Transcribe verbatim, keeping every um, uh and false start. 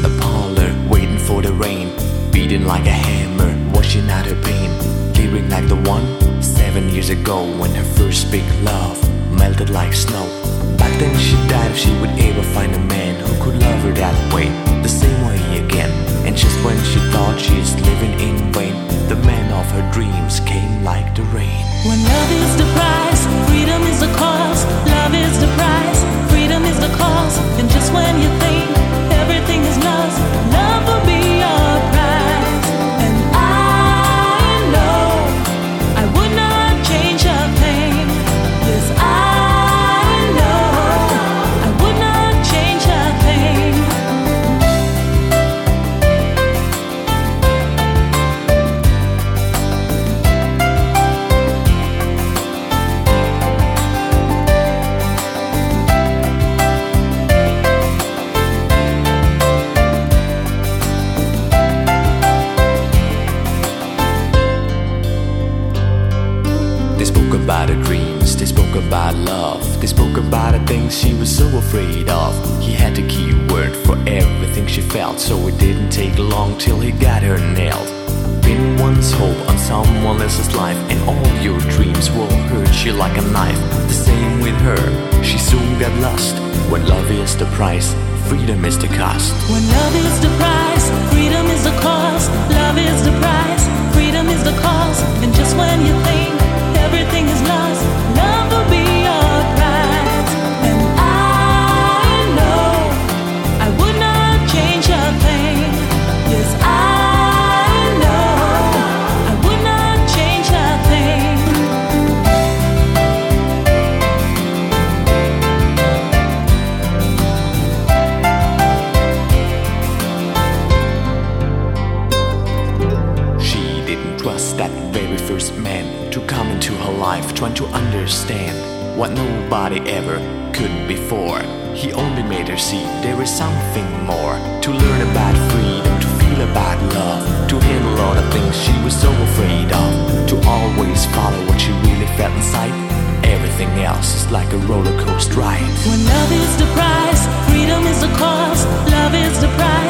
a parlor, waiting for the rain, beating like a hammer, washing out her pain, clearing like the one seven years ago when her first big love melted like snow. Back then she died if she would ever find a man who could love her that way, the same way again. And just when she thought she's living in vain, the man of her dreams came like the rain. When love is the price, freedom is the cost. Love is the price, freedom is the cost. And just when you think everything is lost, love will be your prize. And I know I would not change a thing. Yes, I know I would not change a thing. They spoke about her dreams, they spoke about love, they spoke about the things she was so afraid of. He had the key word for everything she felt, so it didn't take long till he got her nailed. Pin one's hope on someone else's life, and all your dreams will hurt you like a knife. The same with her, she soon got lost. When love is the price, freedom is the cost. When love is the price, freedom is the cost. Love is the price, freedom is the cost. And just when you think everything is lost, love will be your prize. And I know I would not change a thing. Yes, I know I would not change a thing. She didn't trust that very first man to come into her life, trying to understand what nobody ever could before. He only made her see there is something more, to learn about freedom, to feel about love, to handle all the things she was so afraid of, to always follow what she really felt inside. Everything else is like a roller coaster ride. When love is the price, freedom is the cost. Love is the price.